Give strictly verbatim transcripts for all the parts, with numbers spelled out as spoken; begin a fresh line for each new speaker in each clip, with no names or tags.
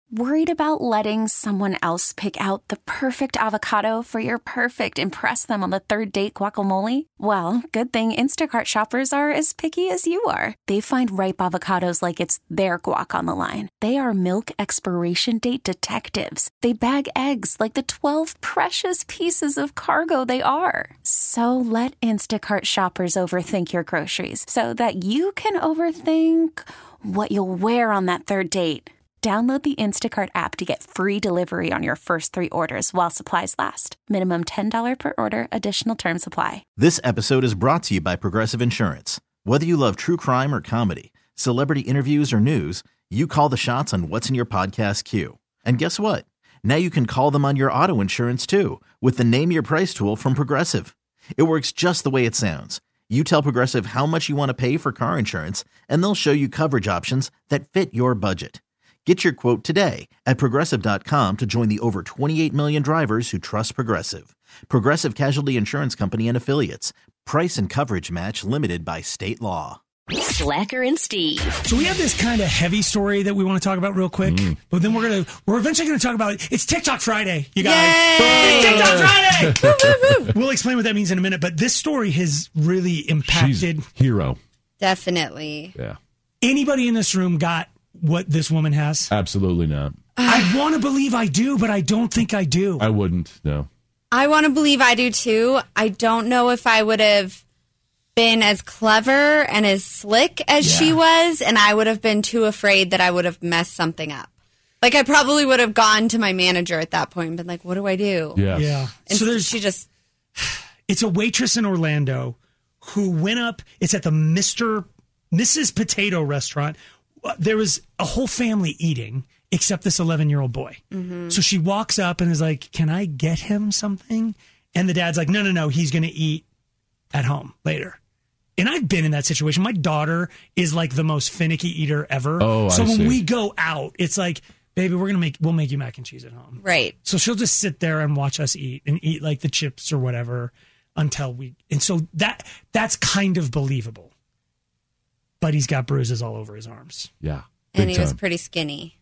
Worried about letting someone else pick out the perfect avocado for your perfect impress them on the third date guacamole? Well, good thing Instacart shoppers are as picky as you are. They find ripe avocados like it's their guac on the line. They are milk expiration date detectives. They bag eggs like the twelve precious pieces of cargo they are. So let Instacart shoppers overthink your groceries so that you can overthink what you'll wear on that third date. Download the Instacart app to get free delivery on your first three orders while supplies last. Minimum ten dollars per order. Additional terms apply.
This episode is brought to you by Progressive Insurance. Whether you love true crime or comedy, celebrity interviews or news, you call the shots on what's in your podcast queue. And guess what? Now you can call them on your auto insurance too with the Name Your Price tool from Progressive. It works just the way it sounds. You tell Progressive how much you want to pay for car insurance, and they'll show you coverage options that fit your budget. Get your quote today at Progressive dot com to join the over twenty-eight million drivers who trust Progressive. Progressive Casualty Insurance Company and Affiliates. Price and coverage match limited by state law.
Slacker and Steve.
So we have this kind of heavy story that we want to talk about real quick, mm. but then we're gonna we're eventually gonna talk about it. It's TikTok Friday, you guys. Yay! It's TikTok Friday. We'll explain what that means in a minute, but this story has really impacted.
She's hero.
Definitely.
Yeah.
Anybody in this room got what this woman has?
Absolutely not.
I want to believe I do, but I don't think I do.
I wouldn't, no.
I want to believe I do too. I don't know if I would have been as clever and as slick as yeah. she was, and I would have been too afraid that I would have messed something up. Like, I probably would have gone to my manager at that point and been like, what do I do?
Yeah.
Yeah.
And
so there's,
she just...
It's a waitress in Orlando who went up, it's at the Mister Missus Potato restaurant. There was a whole family eating except this eleven-year-old boy. Mm-hmm. So she walks up and is like, can I get him something? And the dad's like, no, no, no, he's going to eat at home later. And I've been in that situation. My daughter is like the most finicky eater ever.
Oh,
so
I
when
see.
we go out, it's like, baby, we're going to make, we'll make you mac and cheese at home.
Right.
So she'll just sit there and watch us eat and eat like the chips or whatever until we, and so that, that's kind of believable. But he's got bruises all over his arms.
Yeah.
And he
time.
was pretty skinny.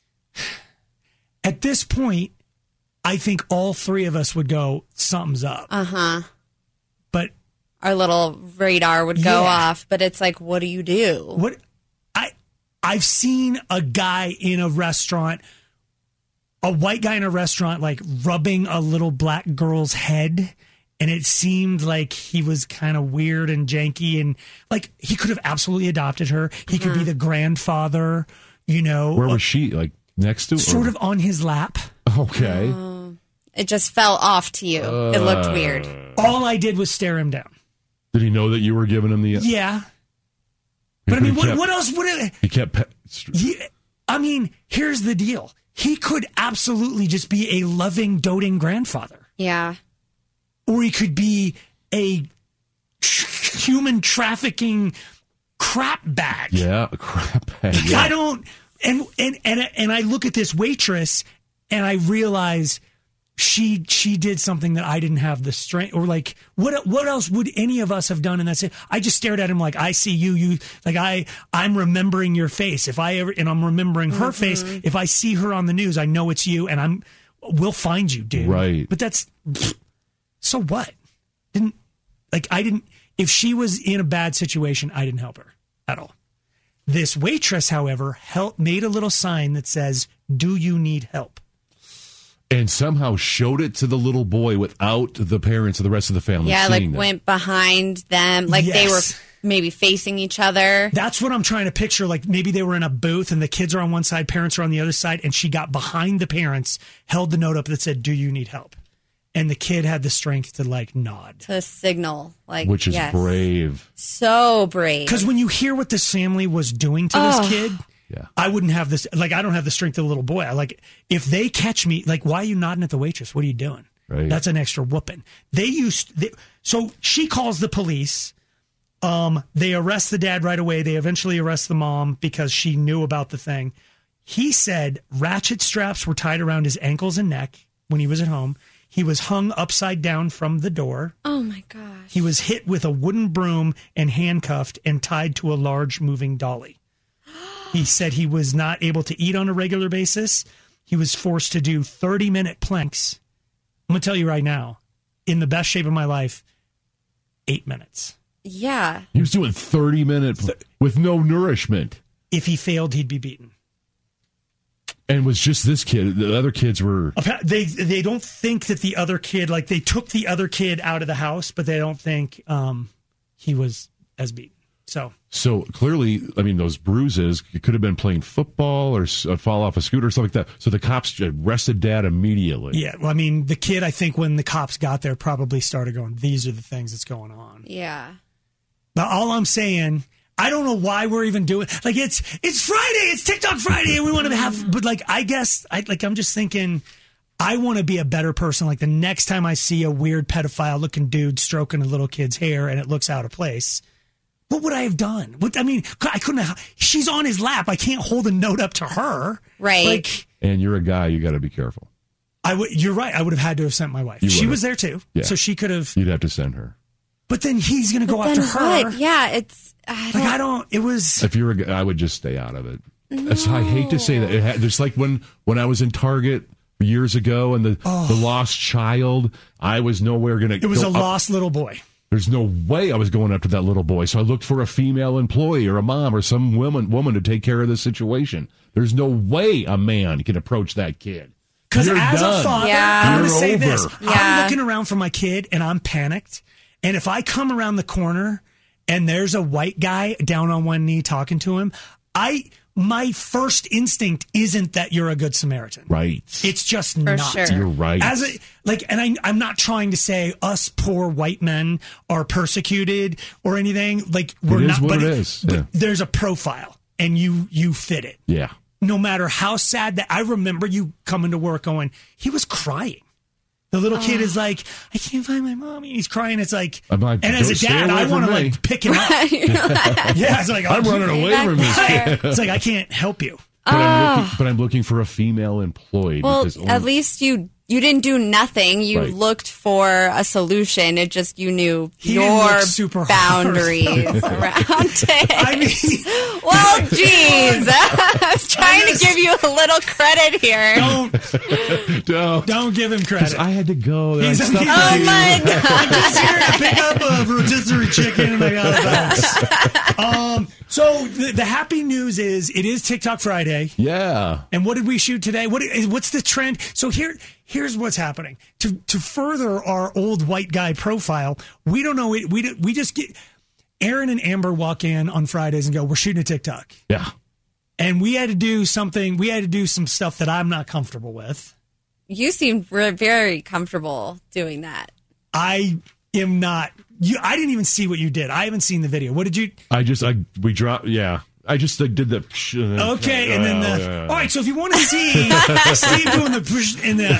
At this point, I think all three of us would go, something's up.
Uh-huh.
But
our little radar would go
yeah.
off, but it's like, what do you do?
What I I've seen a guy in a restaurant, a white guy in a restaurant, like rubbing a little black girl's head. And it seemed like he was kind of weird and janky, and like he could have absolutely adopted her. He could mm-hmm. be the grandfather, you know.
Where was she? Like next to?
Sort
or?
of on his lap.
Okay.
Uh, it just fell off to you. Uh, it looked weird.
All I did was stare him down.
Did he know that you were giving him the?
Yeah. But I mean, what,
kept,
what else would it?
He kept. Pe-
he, I mean, here's the deal. He could absolutely just be a loving, doting grandfather.
Yeah.
Or he could be a human trafficking crap bag.
Yeah, a crap bag.
Like,
yeah.
I don't, and, and and and I look at this waitress and I realize she she did something that I didn't have the strength, or like what what else would any of us have done in that situation? I just stared at him like, I see you, you like I I'm remembering your face. If I ever and I'm remembering her mm-hmm. face. If I see her on the news, I know it's you, and I'm we'll find you, dude.
Right.
But that's. So what? Didn't like I didn't if she was in a bad situation, I didn't help her at all. This waitress, however, helped made a little sign that says, "Do you need help?"
And somehow showed it to the little boy without the parents or the rest of the family.
Yeah, like
that.
went behind them, like
yes.
they were maybe facing each other.
That's what I'm trying to picture. Like maybe they were in a booth and the kids are on one side, parents are on the other side, and she got behind the parents, held the note up that said, "Do you need help?" And the kid had the strength to like nod.
To signal. like
Which is
yes.
brave.
So brave.
Because when you hear what this family was doing to
oh.
this kid,
yeah.
I wouldn't have this. Like, I don't have the strength of the little boy. I like, if they catch me, like, why are you nodding at the waitress? What are you doing?
Right.
That's an extra whooping. They used, they, so she calls the police. Um, they arrest the dad right away. They eventually arrest the mom because she knew about the thing. He said ratchet straps were tied around his ankles and neck when he was at home. He was hung upside down from the door.
Oh, my gosh.
He was hit with a wooden broom and handcuffed and tied to a large moving dolly. He said he was not able to eat on a regular basis. He was forced to do thirty-minute planks. I'm going to tell you right now, in the best shape of my life, eight minutes.
Yeah.
He was doing thirty minutes with no nourishment.
If he failed, he'd be beaten.
And it was just this kid. The other kids were...
They they don't think that the other kid, like they took the other kid out of the house, but they don't think um, he was as beaten. So
so clearly, I mean, those bruises, it could have been playing football or uh, fall off a scooter or something like that. So the cops arrested Dad immediately.
Yeah, well, I mean, the kid, I think when the cops got there, probably started going, these are the things that's going on.
Yeah.
But all I'm saying, I don't know why we're even doing, like, it's it's Friday, it's TikTok Friday, and we want to have, but like, I guess, I like, I'm just thinking, I want to be a better person. Like, the next time I see a weird pedophile-looking dude stroking a little kid's hair and it looks out of place, what would I have done? What I mean, I couldn't have. She's on his lap. I can't hold a note up to her.
Right.
Like,
and you're a guy. You got to be careful.
I would. You're right. I would have had to have sent my wife.
You
she
would've.
was there too,
Yeah.
so she could have.
You'd have to send her.
But then he's going to go
But
after
then
her.
what? Yeah, it's. I don't,
Like I don't. It was.
If you're a guy, I would just stay out of it. No. So I hate to say that. It had, just like when when I was in Target years ago and the
Oh.
the lost child, I was nowhere going to.
It was
go
a
up.
lost little boy.
There's no way I was going up to that little boy. So I looked for a female employee or a mom or some woman woman to take care of the situation. There's no way a man can approach that kid.
Because
You're
as
done.
a father,
Yeah.
I'm going to
You're
say
over.
this.
Yeah.
I'm looking around for my kid and I'm panicked. And if I come around the corner and there's a white guy down on one knee talking to him, I my first instinct isn't that you're a good Samaritan.
Right.
It's just
For
not.
sure.
You're right.
As a, like, and I, I'm not trying to say us poor white men are persecuted or anything. Like we're
It is
not.
what
but
it is.
But
Yeah.
there's a profile, and you you fit it.
Yeah.
No matter how sad that. I remember you coming to work going, he was crying. The little kid is like, I can't find my mommy. He's crying. It's like,
I'm like,
and as a
"Don't stay
dad,
away
I
from
want to
me."
like pick him up. Yeah, it's like
I'm running away
back
from this
there.
kid.
It's like I can't help you.
But, I'm looking, but I'm looking for a female employee.
Well,
because
at least you you didn't do nothing. You
Right.
looked for a solution. It just you knew
He didn't
your
look super hard.
boundaries around it.
I mean,
well, geez, I was trying
I just-
to give you a little credit here.
don't
don't.
don't give him
Because
credit.
I had to go. There
He's-
was stuff
Oh
to do.
my God.
I'm just here to pick up a rotisserie chicken and I gotta bounce. Um, so the, the happy news is it is TikTok Friday.
Yeah.
And what did we shoot today? What is what's the trend? So here here's what's happening. To to further our old white guy profile, we don't know it. We do- we just get Aaron and Amber walk in on Fridays and go, "We're shooting a TikTok."
Yeah.
And we had to do something. We had to do some stuff that I'm not comfortable with.
You seemed re- very comfortable doing that.
I am not. You. I didn't even see what you did. I haven't seen the video. What did you?
I just, I, we dropped, yeah. I just like, did the. Psh, uh,
Okay, and then the.
yeah, yeah.
All right, so if you want to see Steve doing the push in the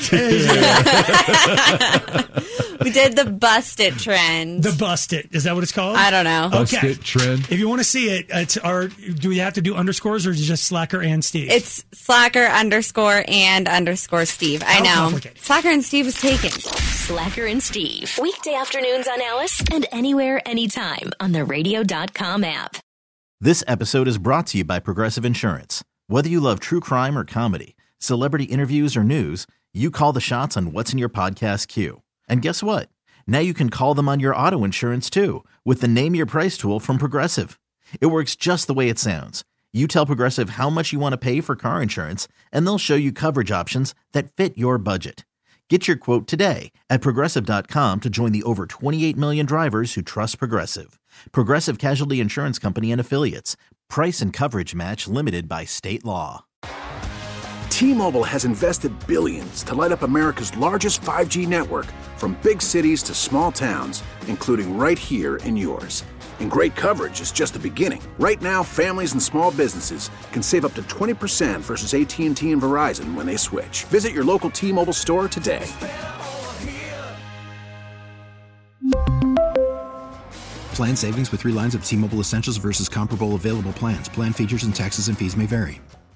We did the bust it trend.
the bust it, is that what it's called?
I don't know.
Bust
okay.
it trend.
If you want to see it, it's our. Do we have to do underscores or is it just Slacker and Steve?
It's Slacker underscore and underscore Steve. I
How
know.
complicated.
Slacker and Steve was taken.
Slacker and Steve. Weekday afternoons on Alice and anywhere, anytime on the radio dot com app.
This episode is brought to you by Progressive Insurance. Whether you love true crime or comedy, celebrity interviews or news, you call the shots on what's in your podcast queue. And guess what? Now you can call them on your auto insurance too with the Name Your Price tool from Progressive. It works just the way it sounds. You tell Progressive how much you want to pay for car insurance, and they'll show you coverage options that fit your budget. Get your quote today at Progressive dot com to join the over twenty-eight million drivers who trust Progressive. Progressive Casualty Insurance Company and Affiliates. Price and coverage match limited by state law.
T-Mobile has invested billions to light up America's largest five G network, from big cities to small towns, including right here in yours. And great coverage is just the beginning. Right now, families and small businesses can save up to twenty percent versus A T and T and Verizon when they switch. Visit your local T-Mobile store today.
Plan savings with three lines of T-Mobile Essentials versus comparable available plans. Plan features and taxes and fees may vary.